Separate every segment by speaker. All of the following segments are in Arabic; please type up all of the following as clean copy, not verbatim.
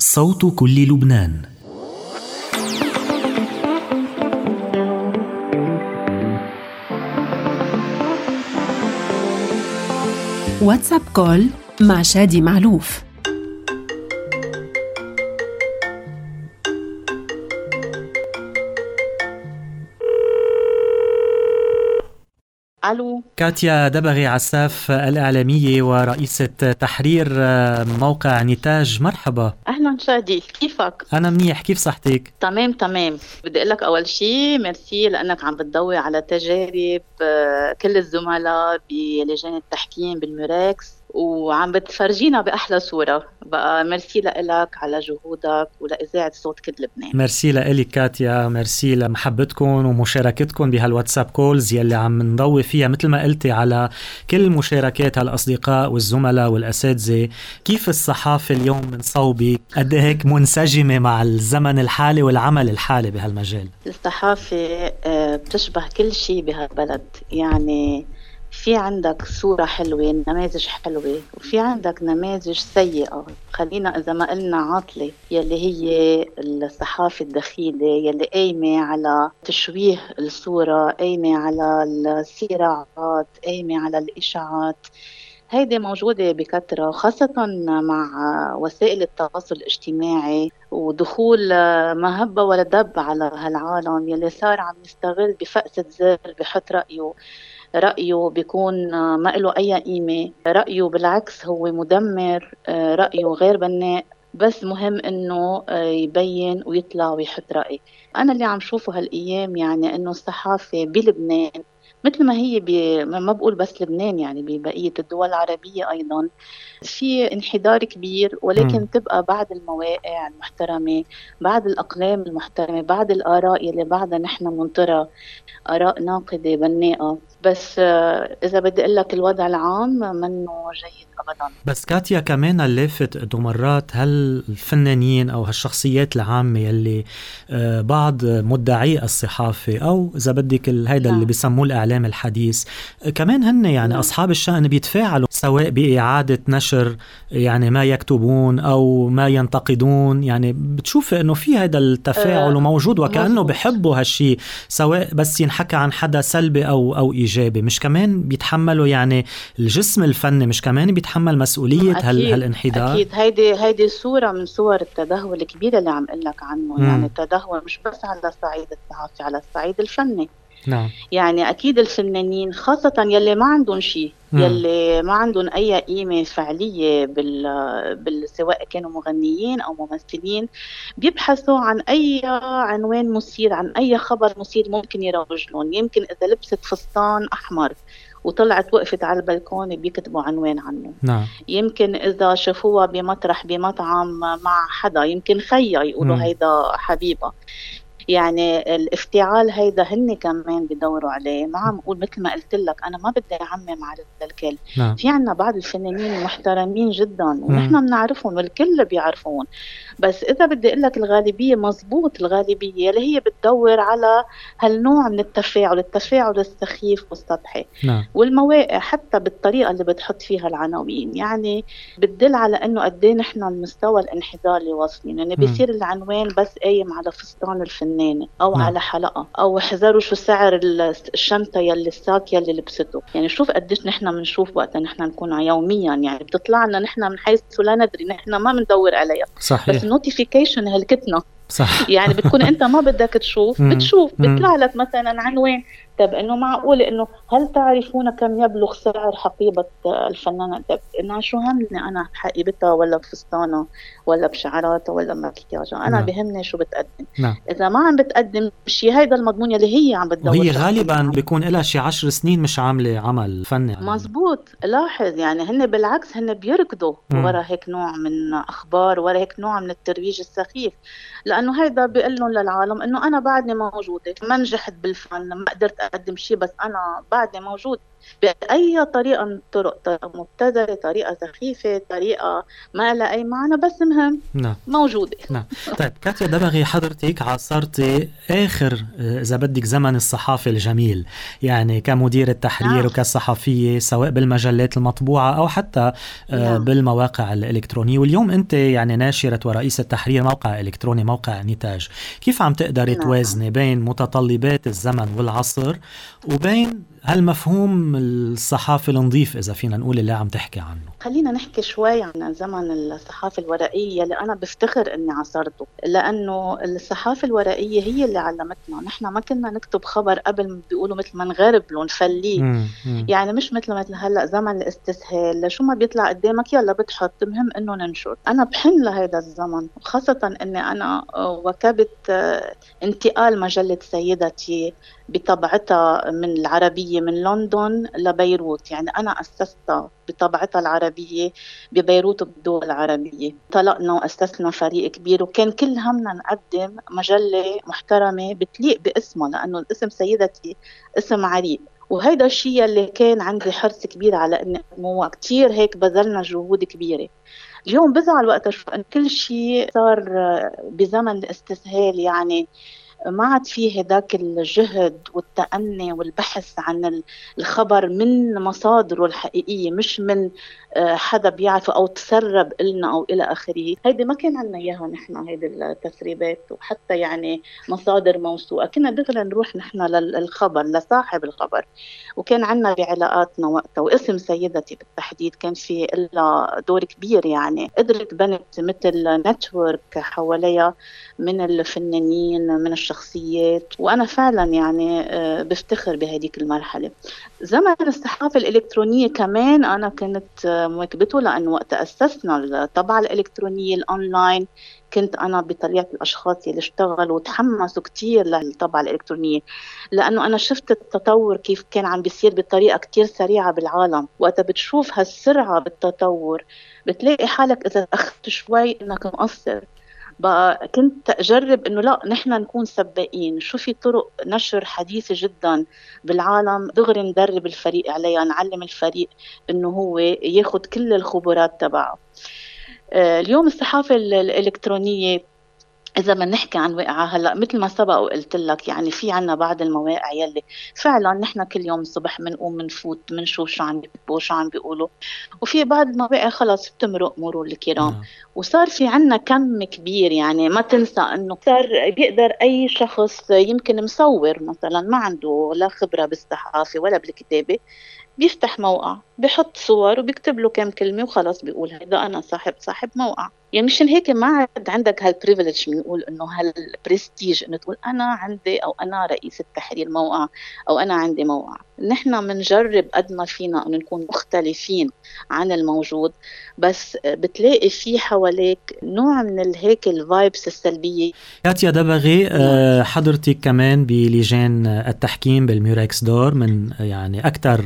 Speaker 1: صوت كل لبنان.
Speaker 2: واتساب كول مع شادي معلوف.
Speaker 3: ألو.
Speaker 1: كاتيا دبغي عساف الإعلامية ورئيسة تحرير موقع نتاج، مرحبا.
Speaker 3: أهلا شادي، كيفك؟
Speaker 1: أنا منيح، كيف صحتك؟
Speaker 3: تمام. بدي أقول لك أول شيء ميرسي لأنك عم بتضوي على تجارب كل الزملاء بلجان التحكيم بالميراكس وعم بتفرجينا بأحلى صورة. بقى ميرسي لك على جهودك ولإذاعة صوت كل لبنان.
Speaker 1: ميرسي لإلك كاتيا، ميرسي لمحبتكم ومشاركتكم بهالواتساب كولز يلي عم نضوي فيها مثل ما قلتي على كل مشاركات هالأصدقاء والزملاء والأساتذة. كيف الصحافة اليوم من صوبك قد هيك منسجمة مع الزمن الحالي والعمل الحالي بهالمجال؟
Speaker 3: الصحافة بتشبه كل شيء بهالبلد، يعني في عندك صورة حلوة، نماذج حلوة، وفي عندك نماذج سيئة. خلينا إذا ما قلنا عاطلة، يلي هي الصحافة الدخيلة يلي قايمة على تشويه الصورة، قايمة على الصراعات، قايمة على الإشاعات. هيدي موجودة بكثرة، خاصة مع وسائل التواصل الاجتماعي ودخول ما هب ولا دب على هالعالم يلي صار عم يستغل بفقسة زر بحط رأيه بيكون ما له أي قيمة، رأيه بالعكس هو مدمر، رأيه غير بناء، بس مهم إنه يبين ويطلع ويحط رأي. أنا اللي عم شوفه هالأيام يعني إنه الصحافة بلبنان مثل ما هي ما بقول بس لبنان، يعني ببقية الدول العربية أيضا في انحدار كبير، ولكن تبقى بعد المواقع المحترمة، بعد الأقلام المحترمة، بعد الآراء اللي بعدها نحن منطرة آراء ناقدة بناءة. بس إذا بدي أقول لك الوضع العام منه جيد أبدا.
Speaker 1: بس كاتيا كمان اللافت انه مرات هالفنانين او هالشخصيات العامة يلي بعض مدعي الصحافة او اذا بدك هيدا اللي بيسموه الاعلام الحديث، كمان هن يعني اصحاب الشأن بيتفاعلوا سواء بإعادة نشر يعني ما يكتبون او ما ينتقدون. يعني بتشوف انه في هيدا التفاعل موجود وكأنه بحبوا هالشي، سواء بس ينحكى عن حدا سلبي او ايجابي. مش كمان بيتحملوا يعني الجسم الفني مش كمان بيتحمل مسؤولية هالانحدار؟
Speaker 3: أكيد هيدي صورة من صور التدهور الكبيرة اللي عم قلك عنه. يعني التدهور مش بس على الصعيد الصحفي، على الصعيد الفني.
Speaker 1: نعم.
Speaker 3: يعني أكيد الفنانين خاصة يلي ما عندهم شيء، يلي ما عندهم أي قيمة فعلية سواء كانوا مغنيين أو ممثلين، بيبحثوا عن أي عنوان مثير، عن أي خبر مثير ممكن يروج لهم. يمكن إذا لبست فستان أحمر وطلعت وقفت على البلكون بيكتبوا عنوان عنه.
Speaker 1: نعم.
Speaker 3: يمكن إذا شافوها بمطرح بمطعم مع حدا، يمكن خيا يقولوا هيدا حبيبة. يعني الافتعال هيدا هن كمان بدوروا عليه. ما عم اقول مثل ما قلت لك، انا ما بدي اعمم على الكل.
Speaker 1: نعم.
Speaker 3: في عنا بعض الفنانين المحترمين جدا ونحن بنعرفهم والكل بيعرفون، بس اذا بدي اقول لك الغالبيه مزبوط، الغالبيه اللي هي بتدور على هالنوع من التفاعل السخيف والسطحي.
Speaker 1: نعم.
Speaker 3: والمواقع حتى بالطريقه اللي بتحط فيها العناوين يعني بتدل على انه قد ايه نحن المستوى الانحدار اللي واصلين. يعني بيصير العنوان بس قايم على فستان الفنانة أو على حلقة، أو احذروا شو سعر الشنطة يلي الساك يلي لبسته. يعني شوف قديش نحن بنشوف وقتا نحن نكون يوميا، يعني بتطلع لنا نحن من حيث لا ندري، نحن ما بندور عليها.
Speaker 1: صحيح.
Speaker 3: بس النوتيفيكيشن هلكتنا.
Speaker 1: صح.
Speaker 3: يعني بتكون انت ما بدك تشوف بيطلع لك مثلا عنوان. طب انه معقول انه هل تعرفون كم يبلغ سعر حقيبة الفنانة؟ طب انه شو همني انا بحقيبتها ولا بفستانها ولا بشعراتها ولا مكياجها؟ انا بهمني شو بتقدم. اذا ما عم بتقدم شيء، هيدا المضمون اللي هي عم بتدور.
Speaker 1: وهي غالبا بيكون لها شي 10 سنين مش عاملة عمل فني.
Speaker 3: مزبوط. لاحظ يعني هن بالعكس هن بيركضوا ورا هيك نوع من اخبار، ورا هيك نوع من الترويج السخيف، لانه هيدا بيقول لهم للعالم انه انا بعدني موجوده، ما نجحت بالفن، ما قدرت اقدم شيء، بس انا بعدني موجود. بأي طريقة من الطرق، طريقة مبتذلة، طريقة سخيفة، طريقة ما لها أي معنى، بس مهم
Speaker 1: نعم
Speaker 3: موجودة.
Speaker 1: نعم. طيب كاتيا دبغي، حضرتك عاصرتي آخر إذا بدك زمن الصحافة الجميل، يعني كمدير التحرير
Speaker 3: نعم.
Speaker 1: وكصحفية سواء بالمجلات المطبوعة أو حتى
Speaker 3: نعم.
Speaker 1: بالمواقع الإلكترونية، واليوم أنت يعني ناشرة ورئيسة تحرير موقع إلكتروني، موقع نتاج. كيف عم تقدري
Speaker 3: نعم.
Speaker 1: توازني بين متطلبات الزمن والعصر وبين هالمفهوم الصحافة النظيف إذا فينا نقول اللي عم تحكي عنه؟
Speaker 3: خلينا نحكي شوي عن زمن الصحافة الورقية اللي أنا بفتخر أني عصرته، لأنه الصحافة الورقية هي اللي علمتنا. نحن ما كنا نكتب خبر قبل بيقولوا مثل ما نغرب له نفليه، يعني مش مثل هلأ زمن الاستسهال، شو ما بيطلع قدامك يلا بتحط، مهم أنه ننشر. أنا بحن لهذا الزمن، وخاصة أني أنا وكبت انتقال مجلة سيدتي بطبعتها من العربية من لندن لبيروت، يعني أنا أسستها بطبعتها العربية ببيروت وبالدول العربية. طلقنا وأسسنا فريق كبير، وكان كل همنا نقدم مجلة محترمة بتليق باسمها، لأنه الاسم سيدتي اسم عريق، وهيدا الشيء اللي كان عندي حرص كبير على أني أنموه كتير. هيك بذلنا جهود كبيرة. اليوم بزعل وقت أشوف أن كل شيء صار بزمن الاستسهال، يعني ما عاد فيه هداك الجهد والتأني والبحث عن الخبر من مصادره الحقيقية، مش من حدا بيعرفه أو تسرب إلنا أو إلى آخره. هيدي ما كان عنا إياها نحن، هيدي التسريبات وحتى يعني مصادر موثوقة. كنا دغلا نروح نحن للخبر، لصاحب الخبر، وكان عنا بعلاقاتنا وقتها، واسم سيدتي بالتحديد كان في إلا دور كبير. يعني قدرت بنت مثل نتورك حواليها من الفنانين، من الشخصيات، وأنا فعلا يعني بفتخر بهذيك المرحلة. زمن الصحافة الإلكترونية كمان أنا كنت مواكبته، لأنه وقت أسسنا الطبعة الإلكترونية الأونلاين كنت أنا بطريقة الأشخاص اللي اشتغلوا وتحمسوا كتير للطبعة الإلكترونية، لأنه أنا شفت التطور كيف كان عم بيصير بطريقة كتير سريعة بالعالم. وقت بتشوف هالسرعة بالتطور بتلاقي حالك إذا أخذت شوي إنك مقصر. بقى كنت أجرب إنه لا، نحن نكون سباقين، شو في طرق نشر حديثة جدا بالعالم، دغري ندرب الفريق عليها، نعلم الفريق إنه هو ياخد كل الخبرات تبعه. اليوم الصحافة الإلكترونية إذا ما نحكي عن واقعة هلأ مثل ما سبق وقلت لك، يعني في عنا بعض المواقع يلي فعلا نحن كل يوم الصبح منقوم منفوت منشوف شو عم بيكتبوا شو عم بيقولوا، وفي بعض المواقع خلاص بتمرق مرور الكرام. وصار في عنا كم كبير، يعني ما تنسى أنه صار بيقدر أي شخص يمكن مصور مثلا ما عنده لا خبرة بالصحافة ولا بالكتابة، بيفتح موقع بيحط صور وبيكتب له كم كلمة وخلاص بيقول هذا أنا صاحب موقع. يعني مشان هيك ما عاد عندك هالبريفيليج، بنقول إنه هالبرستيج إنه تقول أنا عندي أو أنا رئيسة تحرير موقع أو أنا عندي موقع. نحن منجرب قد ما فينا أن نكون مختلفين عن الموجود، بس بتلاقي في حواليك نوع من هيك الفايبس السلبية.
Speaker 1: كاتيا دبغي، حضرتك كمان بلجان التحكيم بالميوركس دور من يعني أكثر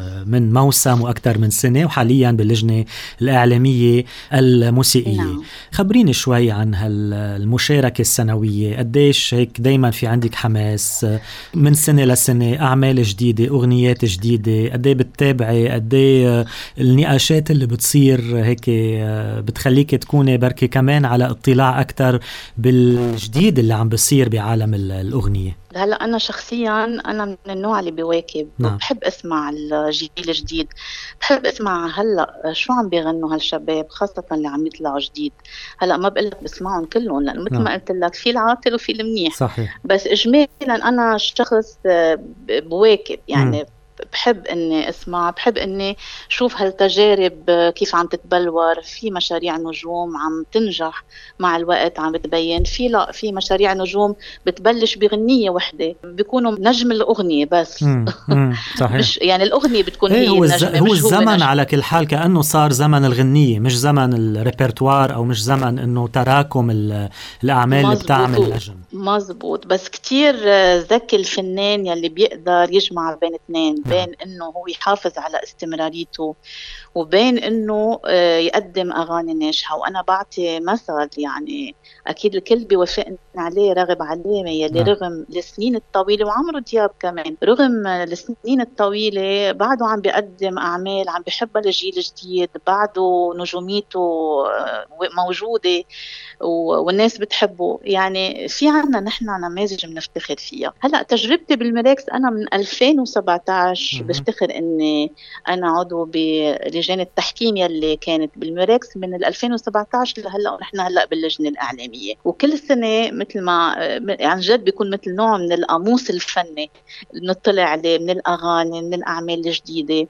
Speaker 1: من موسم وأكثر من سنة، وحاليا باللجنة الإعلامية الموسيقية. خبريني شوي عن هالمشاركة السنوية، قديش هيك دايما في عندك حماس من سنة لسنة، أعمال جديدة، أغنيات جديدة، قديه بتتابعي، قديه النقاشات اللي بتصير هيك بتخليك تكوني بركي كمان على اطلاع أكتر بالجديد اللي عم بصير بعالم الأغنية؟
Speaker 3: هلا أنا شخصيا أنا من النوع اللي بواكب. بحب أسمع الجيل الجديد، بحب أسمع هلا شو عم بيغنوا هالشباب، خاصة اللي عم يطلعوا جديد. هلا ما بقلك بسمعهم كلهم، لأنه مثل ما قلت لك في العاطل وفي المنيح.
Speaker 1: صحيح.
Speaker 3: بس إجمالا أنا شخص بواكب، يعني بحب اني اسمع، بحب اني شوف هالتجارب كيف عم تتبلور. في مشاريع نجوم عم تنجح مع الوقت، عم بتبين في مشاريع نجوم بتبلش بغنية وحدة بيكونوا نجم الأغنية بس.
Speaker 1: صحيح.
Speaker 3: مش يعني الأغنية بتكون هي النجم،
Speaker 1: هو الزمن على كل حال كأنه صار زمن الغنية، مش زمن الريبرتوار أو مش زمن انه تراكم الأعمال اللي بتعمل نجم.
Speaker 3: مزبوط. بس كتير ذكي الفنان يلي بيقدر يجمع بين اثنين، بين إنه هو يحافظ على استمراريته وبين إنه يقدم أغاني ناجحة. وأنا بعطي مثل يعني أكيد الكل بيوافقني عليه، راغب علامة يلي رغم السنين الطويلة، وعمرو دياب كمان رغم السنين الطويلة بعده عم بيقدم أعمال عم بيحبها للجيل الجديد، بعده نجوميته موجودة والناس بتحبه. يعني في عنا نحن نماذج بنفتخر فيها. هلأ تجربتي بالمراكز أنا من 2017 بفتخر أني أنا عضو بلجان التحكيم يلي كانت بالمراكز من 2017 لهلأ، ونحن هلأ باللجنة الإعلامية. وكل سنة مثل ما عن جد بيكون مثل نوع من القاموس الفني نطلع عليه، من الأغاني من الأعمال الجديدة،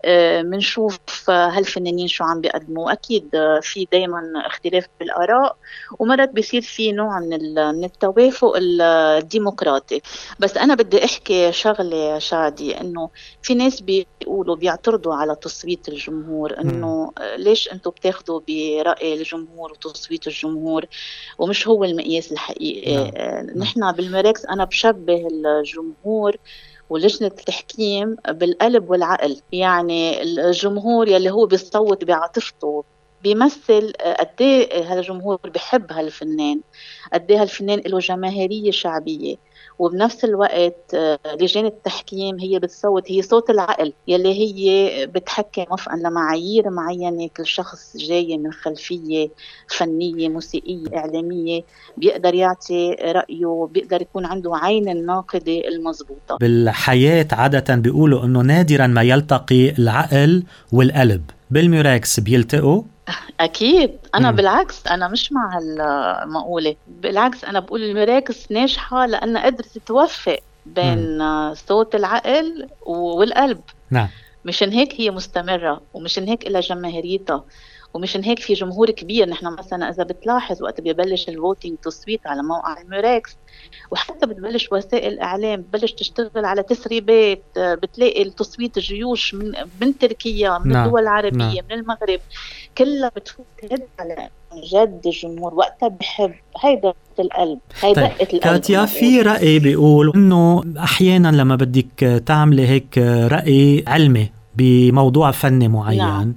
Speaker 3: منشوف هالفنانين شو عم بيقدموا. أكيد في دايما اختلاف بالآراء، ومرات بيصير في نوع من التوافق الديمقراطي. بس أنا بدي أحكي شغلة شادي، إنه في ناس بيقولوا بيعترضوا على تصويت الجمهور، إنه ليش أنتوا بتاخدوا برأي الجمهور وتصويت الجمهور ومش هو المقياس الحقيقي. نحن بالمراكز أنا بشبه الجمهور ولجنة التحكيم بالقلب والعقل. يعني الجمهور يلي هو بيصوت بعاطفته بيمثل قديه هالجمهور بيحب هالفنان، قديه هالفنان له جماهيرية شعبية. وبنفس الوقت لجان التحكيم هي بتصوت، هي صوت العقل يلي هي بتحكم وفقا لمعايير معينة. كل شخص جاي من خلفية فنية موسيقية إعلامية بيقدر يعطي رأيه، بيقدر يكون عنده عين الناقدة المضبوطة.
Speaker 1: بالحياة عادة بيقولوا أنه نادرا ما يلتقي العقل والقلب، بالمراكز بيلتقوا؟
Speaker 3: أكيد. أنا بالعكس، أنا مش مع هالمقولة، بالعكس أنا بقول المراكز ناجحة لأن قدرت توفق بين صوت العقل والقلب.
Speaker 1: نعم.
Speaker 3: مشان هيك هي مستمرة، ومشان هيك إلها جماهيريتها، ومشان هيك في جمهور كبير. نحن مثلا إذا بتلاحظ وقت بيبلش الفوتينج تصويت على موقع المراكز، وحتى بتبلش وسائل الإعلام بتبلش تشتغل على تسريبات، بتلاقي التصويت جيوش من تركيا، من الدول العربية، من المغرب، كلها بتفوت هيدا على جد الجمهور وقتها بحب. هيدا القلب، هيدا دقة القلب.
Speaker 1: كاتيا، في رأي بيقول إنه أحيانا لما بدك تعملي هيك رأي علمي بموضوع فني معين،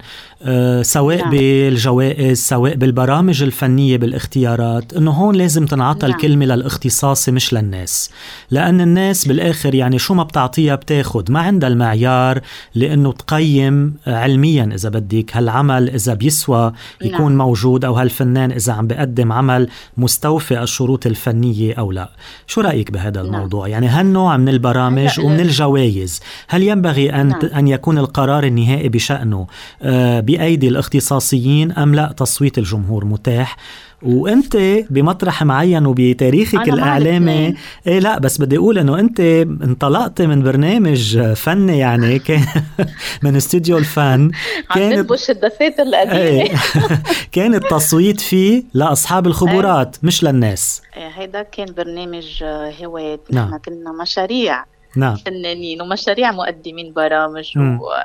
Speaker 1: سواء بالجوائز سواء بالبرامج الفنية بالاختيارات، انه هون لازم تنعطى الكلمة للاختصاصي مش للناس، لأن الناس بالآخر يعني شو ما بتعطيها بتاخد، ما عندها المعيار لأنه تقيم علميا إذا بدك هالعمل إذا بيسوى يكون موجود، أو هالفنان إذا عم بيقدم عمل مستوفي الشروط الفنية أو لا. شو رأيك بهذا الموضوع؟ يعني هالنوع من البرامج ومن الجوائز هل ينبغي أن يكون القرار النهائي بشأنه بأيدي الاختصاصيين أم لا تصويت الجمهور متاح؟ وانت بمطرح معين وبتاريخك الإعلامي لا بس بدي اقول انه انت انطلقت من برنامج فني، يعني كان من استوديو الفن،
Speaker 3: كانت الدفاتر القديمة
Speaker 1: كان التصويت فيه لأصحاب الخبرات مش للناس.
Speaker 3: هيدا كان برنامج هواية. نحن كنا مشاريع فنانين ومشاريع مقدمين برامج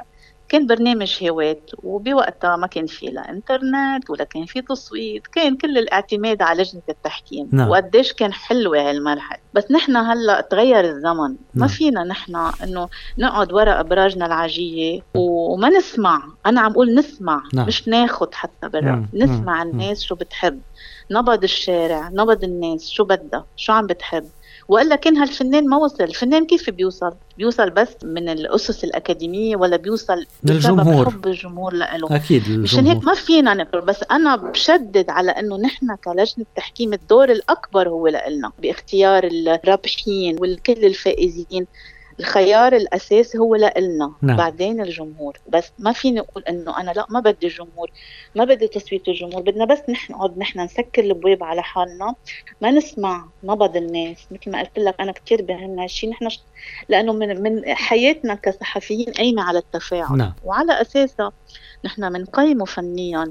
Speaker 3: كان برنامج هواة. وبوقتها ما كان فيه لا انترنت ولا كان فيه تصويت، كان كل الاعتماد على لجنة التحكيم. وقديش كان حلوة هالمرحلة. بس نحن هلأ تغير الزمن، ما فينا نحن انه نقعد وراء ابراجنا العاجية وما نسمع. انا عم قول نسمع، مش ناخد حتى برا. نسمع الناس شو بتحب، نبض الشارع، نبض الناس شو بدها، شو عم بتحب. وإلا كان هالفنان ما وصل. الفنان كيف بيوصل بس من الأسس الأكاديمية، ولا بيوصل بسبب حب الجمهور لإله؟
Speaker 1: أكيد الجمهور.
Speaker 3: مشان هيك ما فينا نقدر. بس أنا بشدد على أنه نحن كلجنة تحكيم الدور الأكبر هو لإلنا باختيار الرابحين والكل الفائزين. الخيار الأساسي هو لإلنا، بعدين الجمهور. بس ما فيني أقول إنه أنا لا ما بدي الجمهور، ما بدي تصويت الجمهور. بدنا بس نحن نسكر البواب على حالنا، ما نسمع نبض الناس. مثل ما قلت لك أنا كتير بهمنا هالشي، نحن لأنه من حياتنا كصحفيين قايمة على التفاعل. وعلى أساسها نحن منقيمه فنيا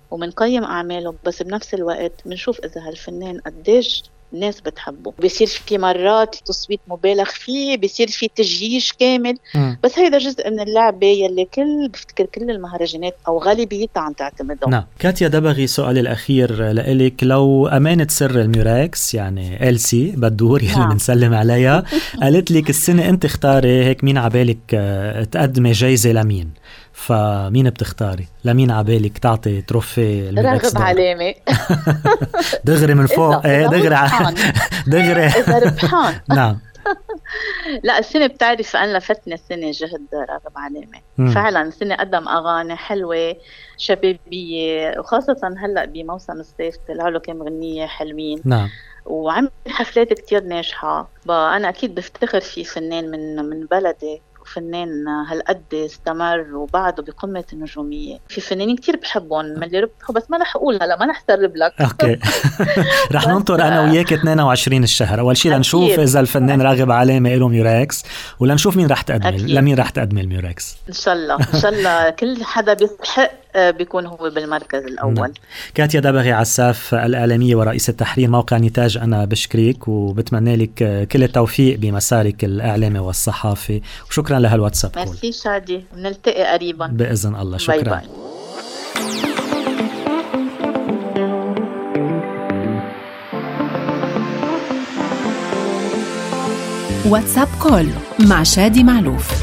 Speaker 3: ومنقيم أعماله، بس بنفس الوقت منشوف إذا هالفنان قديش الناس بتحبه. بيصير في مرات تصويت مبالغ فيه، بيصير في تجييش كامل. بس هيدا جزء من اللعبة يلي بفتكر كل المهرجانات أو غالبيتها عم تعتمده.
Speaker 1: نعم. كاتيا دبغي، سؤالي الأخير لإلك، لو أمانة سر الميراكس يعني إلسي بدور يلي بنسلم عليها قالت لك السنة أنت اختاري هيك مين عبالك تقدمي جايزة لمين، فمين بتختاري؟ لمين عبالك تعطي تروفي الميراكس؟
Speaker 3: راغب علامة.
Speaker 1: دغري من فوق. دغري
Speaker 3: إذا ربحان.
Speaker 1: نعم.
Speaker 3: لا السنة بتعرف أنا لفتني السنة جهد راغب علامة. فعلا السنة قدم أغاني حلوة شبابية، وخاصة هلأ بموسم الصيف طلعوا له كم غنية حلوين.
Speaker 1: نعم.
Speaker 3: وعمل حفلات كتير ناجحة. أنا أكيد بفتخر في فنان من بلدي، وفنان هالقد استمر وبعده بقمة النجومية. في فنانين كتير بحبهم من اللي ربحوا، بس ما رح أقول هلا، ما رح سرب لك.
Speaker 1: أوكي. رح ننطر أنا وياك 22 الشهر أول شيء لنشوف إذا الفنان راغب علامة له ميراكس، ولنشوف مين رح تقدم لمين رح تقدم الميراكس.
Speaker 3: إن شاء الله إن شاء الله كل حدا بيستحق بيكون هو بالمركز الأول.
Speaker 1: نعم. كاتيا دبغي عساف الإعلامية ورئيسة تحرير موقع نتاج، أنا بشكرك وبتمنى لك كل التوفيق بمسارك الإعلامي والصحافي، وشكرا لهالواتساب.
Speaker 3: ميرسي شادي، نلتقي قريبا
Speaker 1: بإذن الله. شكرا.
Speaker 3: باي باي.
Speaker 2: واتساب كول مع شادي معلوف.